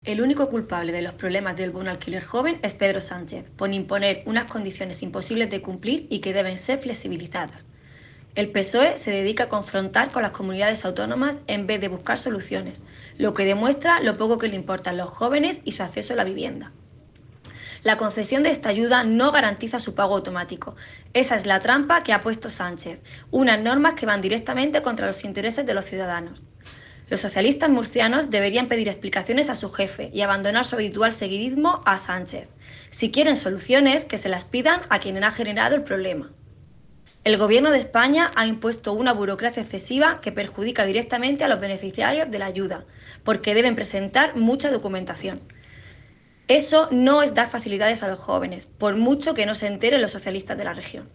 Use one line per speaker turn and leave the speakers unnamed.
El único culpable de los problemas del bono alquiler joven es Pedro Sánchez, por imponer unas condiciones imposibles de cumplir y que deben ser flexibilizadas. El PSOE se dedica a confrontar con las comunidades autónomas en vez de buscar soluciones, lo que demuestra lo poco que le importan los jóvenes y su acceso a la vivienda. La concesión de esta ayuda no garantiza su pago automático. Esa es la trampa que ha puesto Sánchez, unas normas que van directamente contra los intereses de los ciudadanos. Los socialistas murcianos deberían pedir explicaciones a su jefe y abandonar su habitual seguidismo a Sánchez. Si quieren soluciones, que se las pidan a quien ha generado el problema. El Gobierno de España ha impuesto una burocracia excesiva que perjudica directamente a los beneficiarios de la ayuda, porque deben presentar mucha documentación. Eso no es dar facilidades a los jóvenes, por mucho que no se enteren los socialistas de la región.